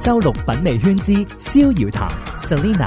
周六品味圈之逍遙談 Selina。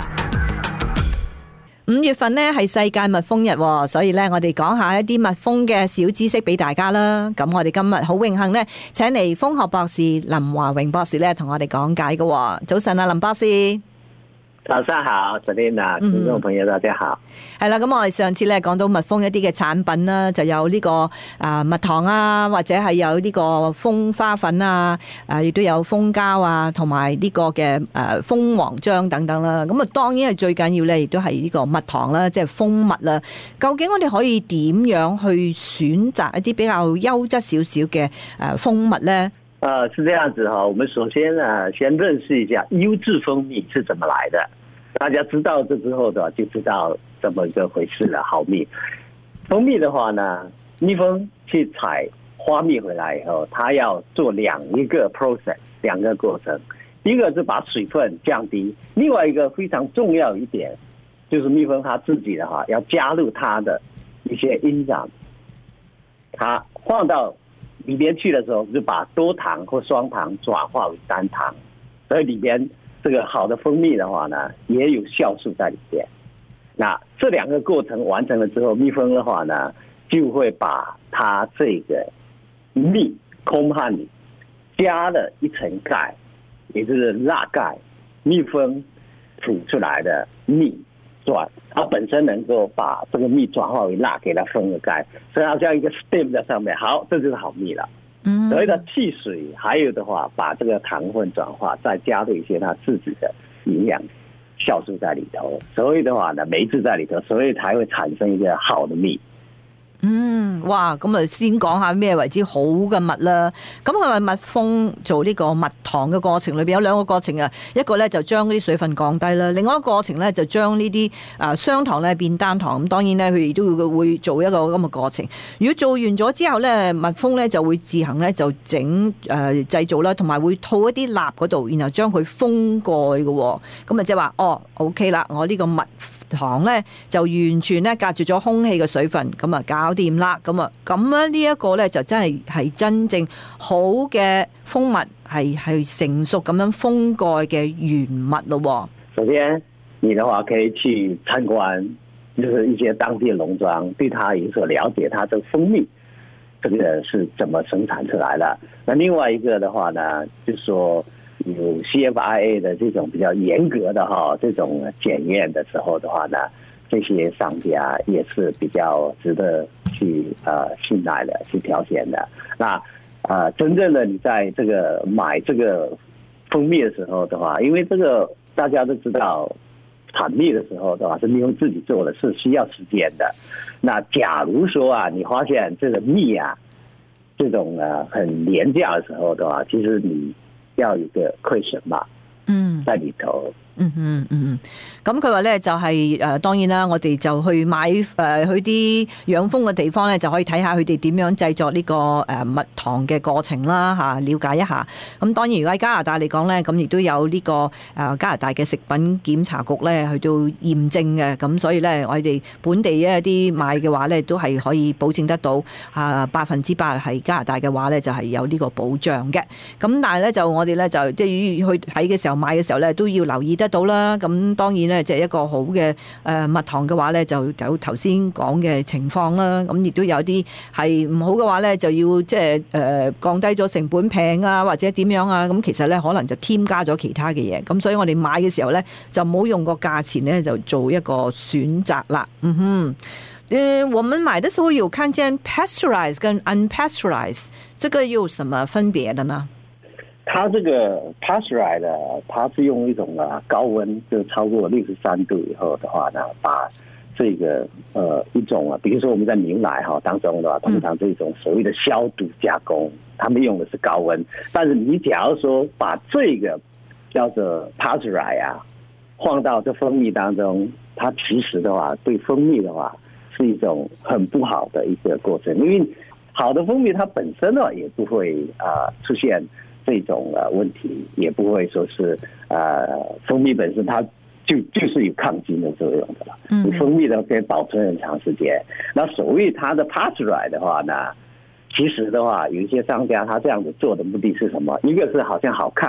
5月份呢係世界蜜蜂日，所以咧我哋講下一啲蜜蜂嘅小知識俾大家啦。咁我哋今日好榮幸呢，請嚟蜂學博士林華榮博士咧同我哋講解嘅。早晨啊，林博士。 早上好 Selina， 聽眾朋友大家好。 係啦，咁我哋上次咧講到蜜蜂一啲嘅產品啦，就有呢個蜜糖啊，或者係有呢個蜂花粉啊，亦都有蜂膠啊，同埋呢個嘅蜂王漿等等啦。咁啊，當然係最緊要咧，亦都係呢個蜜糖啦，即係蜂蜜啦。究竟我哋可以點樣去選擇一啲比較優質少少嘅蜂蜜咧？ 是這樣子哈，我們首先呢，先認識一下優質蜂蜜是怎麼來的。大家知道這之後的話，就知道這麼一個回事了。好蜜，蜂蜜的話呢，蜜蜂去採花蜜回來以後，它要做兩個 process， 兩個過程。一個是把水分降低，另外一個非常重要一點，就是蜜蜂它自己的話要加入它的一些營養，它放到里面去的時候，就把多糖或雙糖轉化為單糖，所以裏邊這個好的蜂蜜的話呢，也有酵素在裏邊。那這兩個過程完成了之後，蜜蜂的話呢，就會把它這個蜜空漢裡加了一層鈣，也就是蠟鈣，蜜蜂吐出來的蜜它本身能夠把這個蜜轉化為蠟，給它封個鈣，所以它像一個 stem 在上面。好，這就是好蜜了。所謂的汽水，還有的話，把這個糖分轉化，再加入一些它自己的營養酵素在裏頭，所以的話呢，酶質在裏頭，所以才會產生一個好的蜜。 哇！咁啊，先講下咩為之好嘅蜜啦。咁係咪蜜蜂做呢個蜜糖嘅過程裏邊有兩個過程啊？一個咧就將嗰啲水分降低啦，另外一個過程咧就將呢啲雙糖咧變單糖。咁當然咧，佢哋都會做一個咁嘅過程。如果做完咗之後咧，蜜蜂咧就會自行咧就整製造啦，同埋會套一啲蠟嗰度，然後將佢封蓋嘅。咁啊，即係話OK 啦，我呢個蜜糖咧就完全咧隔住咗空氣嘅水分，咁啊搞掂啦。咁咧呢一個咧就真係真正好嘅蜂蜜，係成熟咁樣封蓋嘅原蜜咯。 首先，你的話可以去參觀，就是一些當地嘅農莊，對它有所了解，它這個蜂蜜這個是怎麼生產出來的。那另外一個的話呢，就是說有 CFIA 的這種比較嚴格的這種檢驗的時候的話呢，這些商家也是比較值得去信賴的，去挑選的。那真正的你在這個買這個蜂蜜的時候的話，因為這個大家都知道，產蜜的時候的話是蜜蜂自己做的，是需要時間的。那假如說你發現這個蜜這種很廉價的時候的話，其實你要有一個虧損嘛，在裏頭。 咁佢話咧就係當然啦，我哋就去買去啲養蜂嘅地方咧，就可以睇下佢哋點樣製作呢個蜜糖嘅過程啦嚇，了解一下。咁當然如果喺加拿大嚟講咧，咁亦都有呢個加拿大嘅食品檢查局咧去到驗證嘅，咁所以咧我哋本地一啲買嘅話咧都係可以保證得到100%係加拿大嘅話咧就係有呢個保障嘅。咁但係咧就我哋咧就即係去睇嘅時候買嘅時候咧都要留意得到啦。咁當然咧，即係一個好嘅蜜糖嘅話咧，就有頭先講嘅情況啦。咁亦都有啲係唔好嘅話咧，就要即係降低咗成本平啊，或者點樣啊。咁其實咧可能就添加咗其他嘅嘢。咁所以我哋買嘅時候咧，就唔好用個價錢咧就做一個選擇啦。我們買的時候有看見 pasteurized 跟 unpasteurized， 這個有什麼分別的呢？ 它這個 pasteurized 的，它是用一種高溫，就超過63度以後的話呢，把這個一種比如說我們在牛奶當中的話，通常這種所謂的消毒加工，他們用的是高溫。但是你假如說把這個叫做 pasteurized 放到這蜂蜜當中，它其實的話對蜂蜜的話是一種很不好的一個過程，因為好的蜂蜜它本身呢也不會出現這種問題，也不會說是蜂蜜本身它就是有抗菌的作用的了。你蜂蜜呢可以保存很長時間。那所謂它的 pasteurized 的話呢，其實的話有一些商家他這樣子做的目的是什麼？一個是好像好看，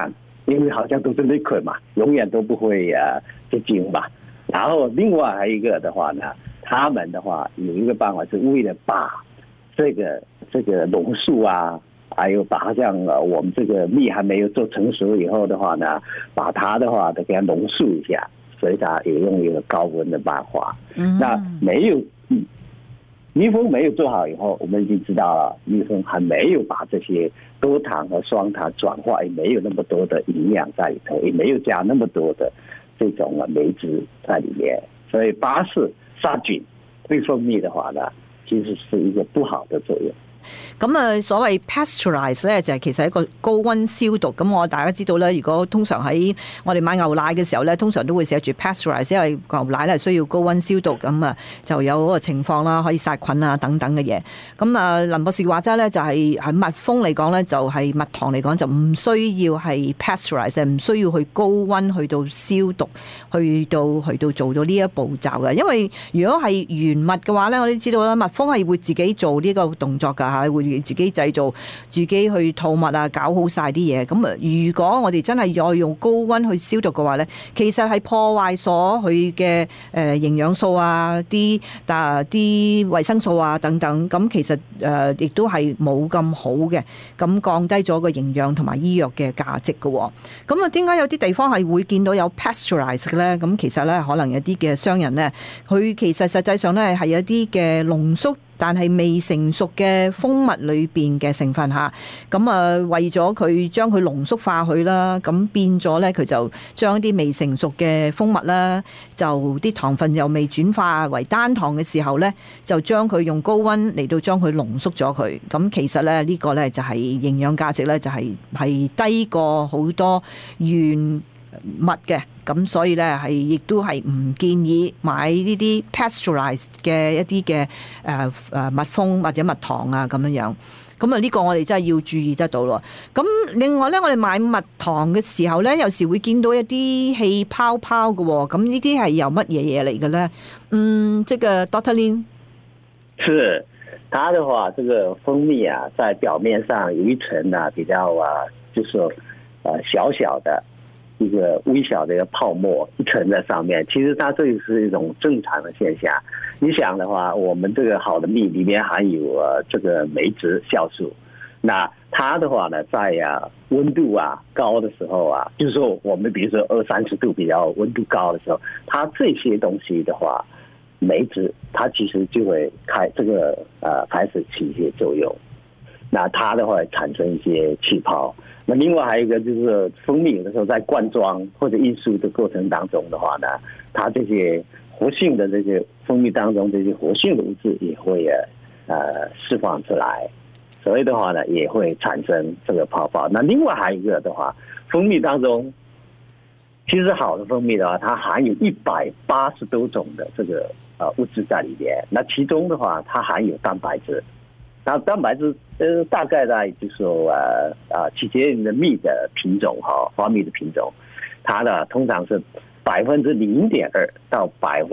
因为好像都是 liquid 嘛，永远都不会结晶嘛。然后另外还有一个的话呢，他们的话有一个办法是为了把这个榕树啊，还有把像我们这个蜜还没有做成熟以后的话呢，把它的话都给它浓缩一下，所以它也用一个高温的办法。那没有蜜蜂没有做好以后，我们已经知道了，蜜蜂还没有把这些多糖和双糖转化，也没有那么多的营养在里头，也没有加那么多的这种酶质在里面，所以巴氏杀菌对蜂蜜的话呢，其實是一個不好的作用。 咁啊，所謂 pasteurize 咧，就係其實一個高溫消毒。咁我大家知道咧，如果通常喺我哋買牛奶嘅時候咧，通常都會寫住 pasteurize， 因為牛奶咧需要高溫消毒，咁啊就有嗰個情況啦，可以殺菌啊等等嘅嘢。咁啊，林博士話齋咧，就係喺蜜蜂嚟講咧，就係蜜糖嚟講就唔需要係 pasteurize， 唔需要去高溫去到消毒，去到做到呢一步驟嘅。因為如果係原蜜嘅話咧，我哋知道啦，蜜蜂係會自己做呢個動作㗎。會自己製造，自己去吐蜜啊，搞好晒啲嘢。咁啊，如果我哋真係要用高溫去消毒嘅話咧，其實係破壞咗佢嘅營養素啊、啲維生素啊等等。咁其實亦都係冇咁好嘅，咁降低咗個營養同埋醫藥嘅價值嘅。咁啊，點解有啲地方係會見到有 pasteurize 嘅咧？咁其實咧，可能有啲嘅商人咧，佢其實實際上咧係有啲嘅濃縮，但係未成熟嘅蜂蜜裏邊嘅成分嚇，咁啊為咗佢將佢濃縮化佢啦，咁變咗咧佢就將啲未成熟嘅蜂蜜啦，就啲糖分又未轉化為單糖嘅時候咧，就將佢用高溫嚟到將佢濃縮咗佢。咁其實咧呢個咧就係營養價值咧就係低過好多原蜜嘅。咁所以咧係亦都係唔建議買呢啲 pasteurized 嘅一啲嘅蜜蜂或者蜜糖啊咁樣。咁啊呢個我哋真係要注意得到咯。咁另外咧，我哋買蜜糖嘅時候咧，有時會見到一啲氣泡泡嘅喎。咁呢啲係由乜嘢嘢嚟嘅咧？這個 Dr. Lin 是它的話，這個蜂蜜啊，在表面上有一層啊比較就是小小的。一個微小的一個泡沫一層在上面，其實它這是一種正常的現象。你想的話，我們這個好的蜜裡面含有這個酶質酵素，那它的話呢，在溫度高的時候就是說我們比如說20-30度比較溫度高的時候，它這些東西的話，酶質它其實就會開始起一些作用，那它的話會產生一些氣泡。那另外還有一個就是蜂蜜有的時候在灌裝或者運輸的過程當中的話呢，它這些活性的這些蜂蜜當中這些活性的物質也會釋放出來，所以的話呢也會產生這個泡泡。那另外還有一個的話，蜂蜜當中其實好的蜂蜜的話，它含有180多種的這個物質在裡面，那其中的話它含有蛋白質。那蛋白質大概在就是說取決於的蜜的品種花蜜的品種，它呢通常是0.2%到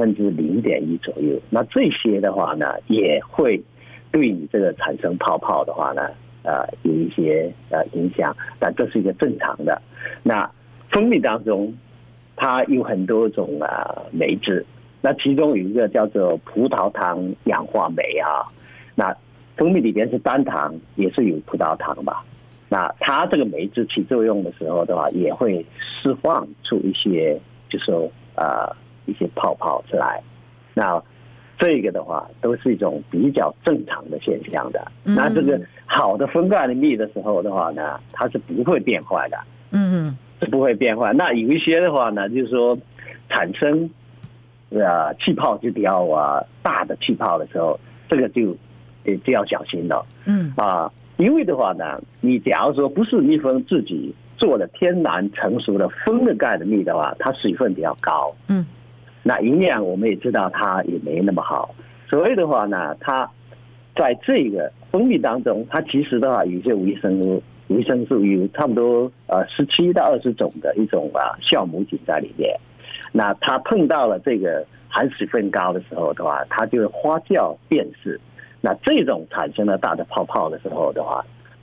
0.1%左右。那這些的話呢，也會對你這個產生泡泡的話呢，有一些影響，但這是一個正常的。那蜂蜜當中，它有很多種酶質，那其中有一個叫做葡萄糖氧化酶那蜂蜜裡邊是單糖，也是有葡萄糖吧。那它這個酶質起作用的時候的話，也會釋放出一些，就是說一些泡泡出來。那這個的話，都是一種比較正常的現象的。那這個好的蜂蓋的蜜的時候的話呢，它是不會變壞的。是不會變壞。那有一些的話呢，就是說產生氣泡就比較大的氣泡的時候，這個就要小心了。因為的話呢，你假如說不是蜜蜂自己做的天然成熟的蜂的蓋的蜜的話，它水分比較高。那營養我們也知道它也沒那麼好。所以的話呢，它在這個蜂蜜當中，它其實的話有些維生素有差不多17到20種的一種酵母菌在裡面。那它碰到了這個含水分高的時候的話，它就會發酵變質。那這種產生了大的泡泡的時候的話，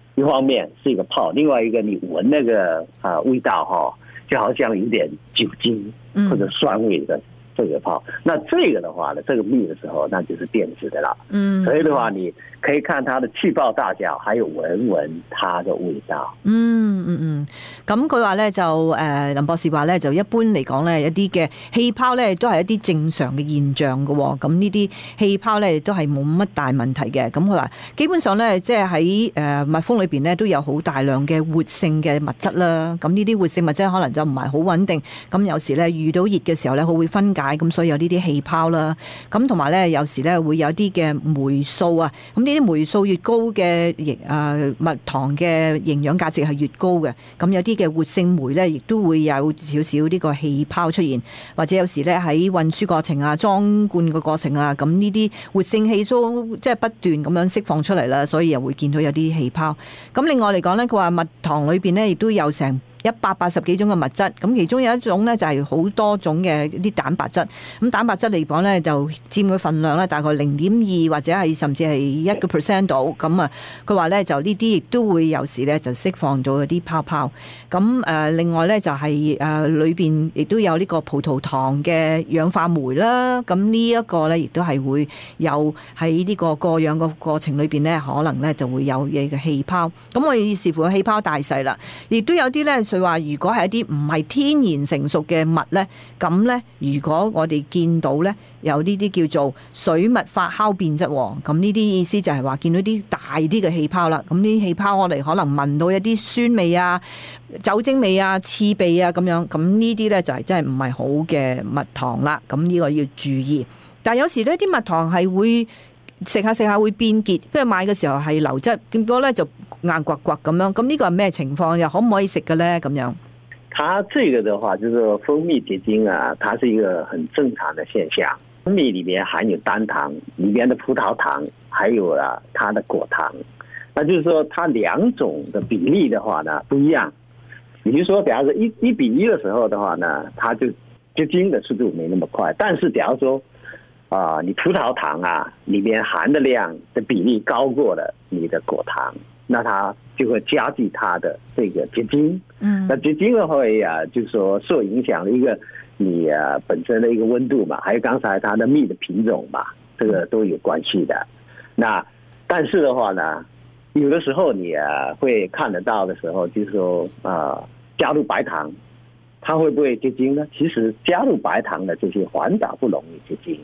一方面是一个泡，另外一个你闻那个味道哈，就好像有点酒精或者酸味的这个泡。那这个的话呢，这个蜜的时候那就是变质的了。所以的话你可以看它的气泡大小，還有聞它嘅味道。 咁佢話咧就林博士話咧就一般嚟講咧，一啲嘅氣泡咧都係一啲正常嘅現象嘅喎。咁呢啲氣泡咧都係冇乜大問題嘅。咁佢話基本上咧，即係喺蜜蜂裏邊咧都有好大量嘅活性嘅物質啦。咁呢啲活性物質可能就唔係好穩定。咁有時咧遇到熱嘅時候咧，佢會分解，咁所以有呢啲氣泡啦。咁同埋咧有時咧會有啲嘅酶素啊。咁呢啲酶素越高嘅蜜糖嘅營養價值係越高嘅，咁有啲嘅活性酶咧，亦都會有少少呢個氣泡出現，或者有時咧喺運輸過程啊、裝罐嘅過程啊，咁呢啲活性氣素即係不斷咁樣釋放出嚟啦，所以又會見到有啲氣泡。咁另外嚟講咧，佢話蜜糖裏邊咧亦都有成180幾種嘅物質，咁其中有一種咧就係好多種嘅啲蛋白質。咁蛋白質嚟講咧就佔佢份量咧大概0.2或者係甚至係1% 度。咁啊，佢話咧就呢啲亦都會有時咧就釋放咗啲泡泡。咁另外咧就係裏邊亦都有呢個葡萄糖嘅氧化酶啦。咁呢一個咧亦都係會有喺呢個過氧嘅過程裏邊咧，可能咧就會有嘢嘅氣泡。咁我哋視乎氣泡大細啦，亦都有啲咧。佢話如果係一啲唔係天然成熟嘅蜜咧，咁咧如果我哋見到咧有呢啲叫做水蜜發酵變質，咁呢啲意思就係話見到啲大啲嘅氣泡啦。咁呢啲氣泡我哋可能聞到一啲酸味啊、酒精味啊、刺鼻啊咁樣，咁呢啲咧就係真係唔係好嘅蜜糖啦。咁呢個要注意。但係有時呢啲蜜糖係會食下會變結，不過買嘅時候係流質，結果咧就硬刮刮咁樣。咁呢個係咩情況？又可唔可以食嘅咧？咁樣？ 它這個的話，就是蜂蜜結晶啊，它是一個很正常的現象。蜂蜜裡面含有單糖，裡面的葡萄糖，還有它的果糖。那就是說，它兩種的比例的話呢，不一樣。比如說，假如說1比1的時候的話呢，它就結晶的速度沒那麼快。但是假如說你葡萄糖啊，裡面含的量的比例高過了你的果糖，那它就會加劇它的這個結晶。那結晶的話就是說受影響的一個你本身的一個溫度嘛，還有剛才它的蜜的品種嘛，這個都有關係的。那但是的話呢，有的時候你會看得到的時候，就是說加入白糖，它會不會結晶呢？其實加入白糖的這些反倒不容易結晶。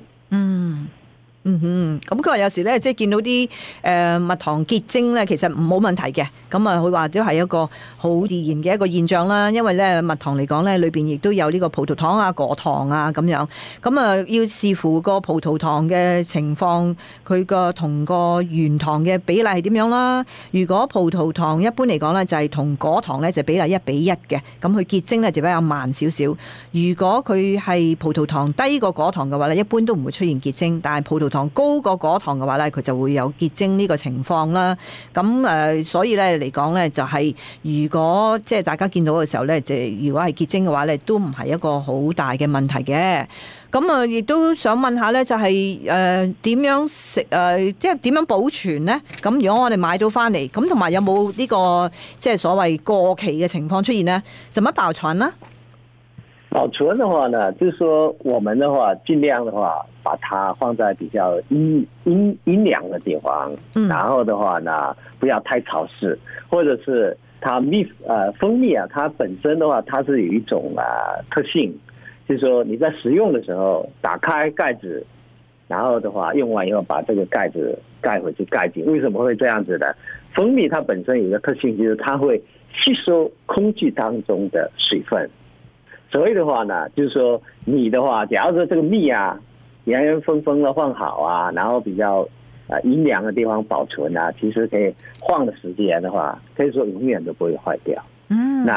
咁佢話有時咧，即係見到啲蜜糖結晶咧，其實冇問題嘅。咁啊，佢話都係一個好自然嘅一個現象啦。因為咧蜜糖嚟講咧，裏邊亦都有呢個葡萄糖啊、果糖啊咁樣。咁啊，要視乎個葡萄糖嘅情況，佢個同個原糖嘅比例係點樣啦。如果葡萄糖一般嚟講咧，就係同果糖咧就比例1比1嘅，咁佢結晶咧就比較慢少少。如果佢係葡萄糖低過果糖嘅話咧，一般都唔會出現結晶，但係葡萄糖高過果糖嘅話咧，佢就會有結晶呢個情況啦。咁所以咧嚟講咧，就係如果即係大家見到嘅時候咧，就如果係結晶嘅話咧，都唔係一個好大嘅問題嘅。咁啊，亦都想問下咧，就係點樣食即係點樣保存咧？咁如果我哋買到翻嚟，咁同埋有冇呢個即係所謂過期嘅情況出現呢？怎麼保存呢？ 保存的話呢，就是說我們的話，盡量的話，把它放在比較陰涼的地方，然後的話呢，不要太潮濕，或者是它蜂蜜啊，它本身的話，它是有一種特性，就是說你在食用的時候，打開蓋子，然後的話用完以後把這個蓋子蓋回去蓋緊。為什麼會這樣子呢？蜂蜜它本身有一個特性，就是它會吸收空氣當中的水分。所以的話呢，就是說你的話，假如說這個蜜啊，原原封封的放好啊，然後比較陰涼的地方保存啊，其實可以放的時間的話，可以說永遠都不會壞掉。那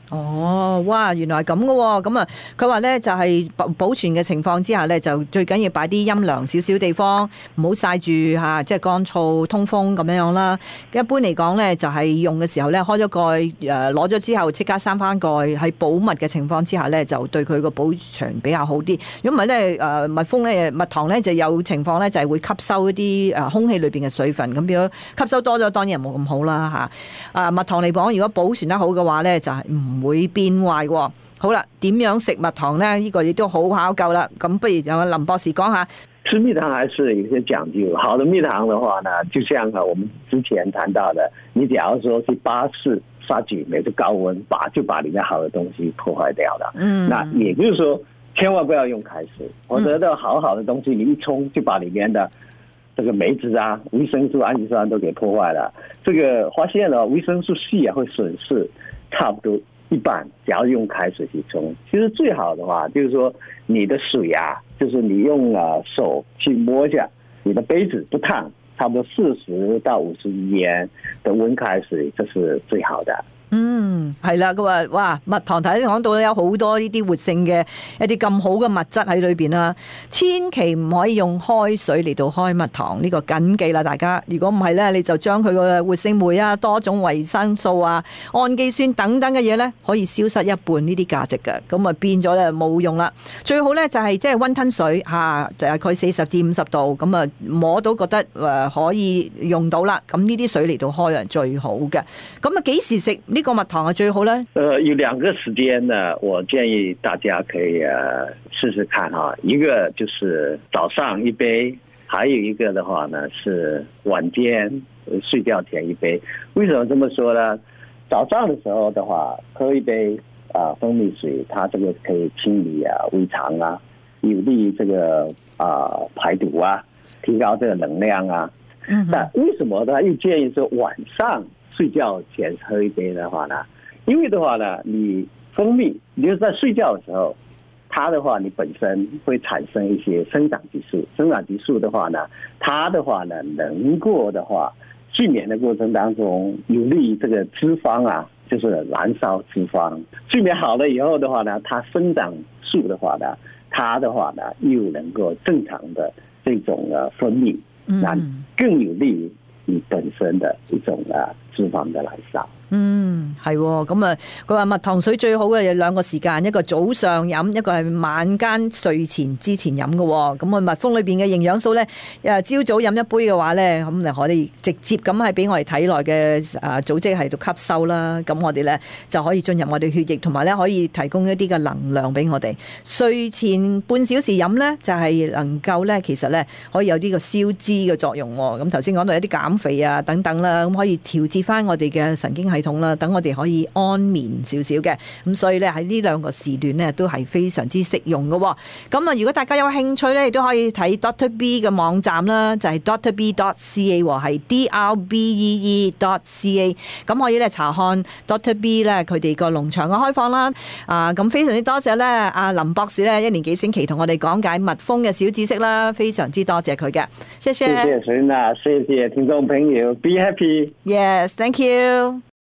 哦，哇，原來係咁嘅喎，咁啊，佢話咧就係保存嘅情況之下咧，就最緊要擺啲陰涼少少地方，唔好曬住嚇，即係乾燥通風咁樣啦。一般嚟講咧，就係用嘅時候咧，開咗蓋攞咗之後即刻閂翻蓋，喺保密嘅情況之下咧，就對佢個保存比較好啲。如果唔係咧，蜜糖咧就有情況咧，就係會吸收一啲空氣裏邊嘅水分，咁變咗吸收多咗，當然冇咁好啦嚇。蜜糖嚟講，如果保存得好嘅話咧，就係唔會變壞喎。好啦，點樣食蜜糖咧？呢個亦都好考究啦。咁不如有林博士講下。 吃蜜糖還是有些講究。好的蜜糖的話呢，就像我們之前談到的，你假如說是巴氏殺菌，每次高溫就把裡面好的東西破壞掉了。那也就是說，千萬不要用開水，否則的好的東西你一沖就把裡面的這個酶質啊、維生素、氨基酸都給破壞了。這個發現了維生素 C 會損失差不多一半。假如用開水去沖，其實最好的話就是說你的水啊，就是你用手去摸一下，你的杯子不燙，差不多40到50度的溫開水，這是最好的。 係啦，佢話哇，蜜糖頭先講到有好多呢啲活性嘅一啲咁好嘅物質喺裏邊啦，千祈唔可以用開水嚟到開蜜糖，呢個緊記啦，大家。如果唔係咧，你就將佢個活性酶啊、多種維生素啊、氨基酸等等嘅嘢咧，可以消失一半呢啲價值嘅，咁啊變咗咧冇用啦。最好咧就係即係溫吞水嚇，大概40至50度，咁啊摸到覺得可以用到啦，咁呢啲水嚟到開係最好嘅。咁啊幾時食呢個蜜糖係最好咧？ 有2個時間呢，我建議大家可以試試看哈。一個就是早上一杯，還有一個的話呢是晚間睡覺前一杯。為什麼這麼說呢？早上的時候的話，喝一杯蜂蜜水，它這個可以清理胃腸啊，有利於這個排毒啊，提高這個能量啊。但為什麼呢？又建議說晚上睡覺前喝一杯的話呢？因為的話呢，你蜂蜜，你就在睡覺的時候，它的話你本身會產生一些生長激素。生長激素的話呢，它的話呢，能夠的話，睡眠的過程當中有利於這個脂肪啊，就是燃燒脂肪。睡眠好了以後的話呢，它生長素的話呢，它的話呢又能夠正常的這種分泌，那更有利於你本身的一種脂肪的燃燒。 係咁啊！佢話蜜糖水最好嘅有2個時間，一個早上飲，一個係晚間睡前之前飲嘅。咁啊，蜜蜂裏邊嘅營養素咧，朝早飲一杯嘅話咧，咁就可以直接咁係俾我哋體內嘅組織喺度吸收啦。咁我哋咧就可以進入我哋血液，同埋咧可以提供一啲嘅能量俾我哋。睡前半小時飲咧，就係能夠咧，其實咧可以有呢個消脂嘅作用。咁頭先講到一啲減肥啊等等啦，咁可以調節翻我哋嘅神經系統啦，等我哋可以安眠少少嘅。咁所以咧喺呢2個時段咧都係非常之適用嘅。咁啊，如果大家有興趣咧，亦都可以睇 Dr. B 嘅網站啦，就係 drbee.ca 係 DRBEE.ca。咁可以咧查看 Dr. B 咧佢哋個農場嘅開放啦。咁非常之多謝咧阿林博士咧1年幾星期同我哋講解蜜蜂嘅小知識啦，非常之多謝佢嘅。謝謝。 謝謝Selina，謝謝聽眾朋友 ，Be happy。 Yes，thank you。